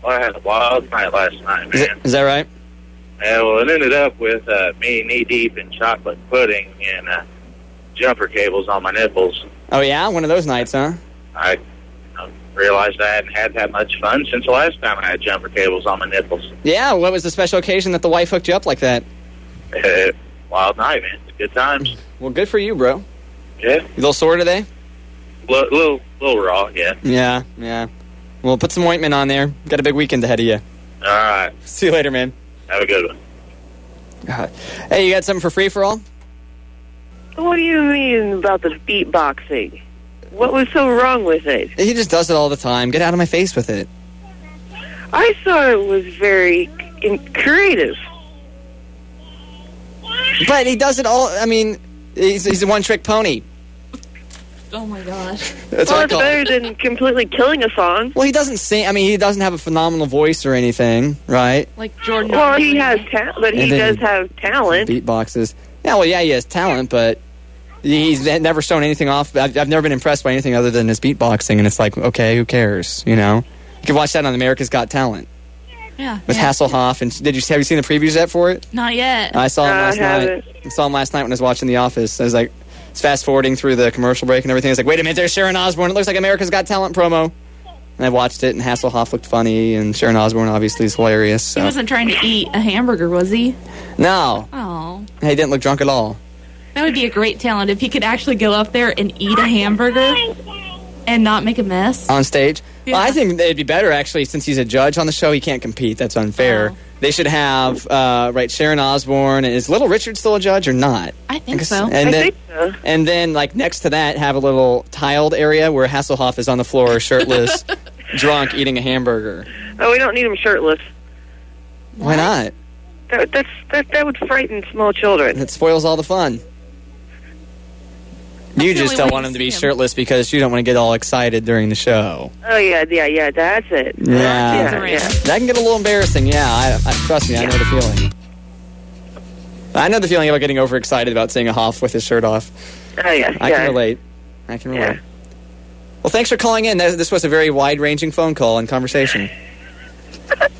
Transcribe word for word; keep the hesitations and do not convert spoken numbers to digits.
Well, I had a wild night last night, man. Is, it, is that right? Yeah, well, it ended up with uh, me knee-deep in chocolate pudding and uh, jumper cables on my nipples. Oh, yeah? One of those nights, huh? I uh, realized I hadn't had that much fun since the last time I had jumper cables on my nipples. Yeah, what was the special occasion that the wife hooked you up like that? Uh, wild night, man. Good times. Well, good for you, bro. Yeah. You a little sore today? A little, little, little raw, yeah. Yeah, yeah. Well, put some ointment on there. Got a big weekend ahead of you. All right. See you later, man. Have a good one. God. Hey, you got something for free for all? What do you mean about the beatboxing? What was so wrong with it? He just does it all the time. Get out of my face with it. I thought it was very in- creative. But he does it all, I mean, he's, he's a one-trick pony. Oh, my gosh. That's well, what I it's call better it. than completely killing a song. Well, he doesn't sing. I mean, he doesn't have a phenomenal voice or anything, right? Like Jordan. Well, he has talent, but he And then does have talent. Beatboxes. Yeah, well, yeah, he has talent, but he's never shown anything off. I've, I've never been impressed by anything other than his beatboxing, and it's like, okay, who cares, you know? You can watch that on America's Got Talent. Yeah. With yeah. Hasselhoff. And did you have you seen the previews yet for it? Not yet. I saw him No, I last night. haven't. I saw him last night when I was watching The Office. I was like, it's fast forwarding through the commercial break and everything. I was like, wait a minute, there's Sharon Osbourne. It looks like America's Got Talent promo. And I watched it, and Hasselhoff looked funny, and Sharon Osbourne obviously is hilarious. So. He wasn't trying to eat a hamburger, was he? No. Oh. He didn't look drunk at all. That would be a great talent if he could actually go up there and eat a hamburger and not make a mess. On stage? Yeah. Well, I think it'd be better, actually, since he's a judge on the show. He can't compete. That's unfair. Oh. They should have, uh, right, Sharon Osbourne. Is Little Richard still a judge or not? I think guess- so. And I then, think so. And then, like, next to that, have a little tiled area where Hasselhoff is on the floor, shirtless, drunk, eating a hamburger. Oh, we don't need him shirtless. Why not? That, that's, that, that would frighten small children. It spoils all the fun. You the just only don't way want to him to see be him. shirtless because you don't want to get all excited during the show. Oh, yeah, yeah, yeah, that's it. Yeah. yeah, yeah. That can get a little embarrassing, yeah. I, I Trust me, I know the feeling. I know the feeling about getting overexcited about seeing a Hoff with his shirt off. Oh, yeah, I yeah. can relate. I can relate. Yeah. Well, thanks for calling in. This was a very wide-ranging phone call and conversation.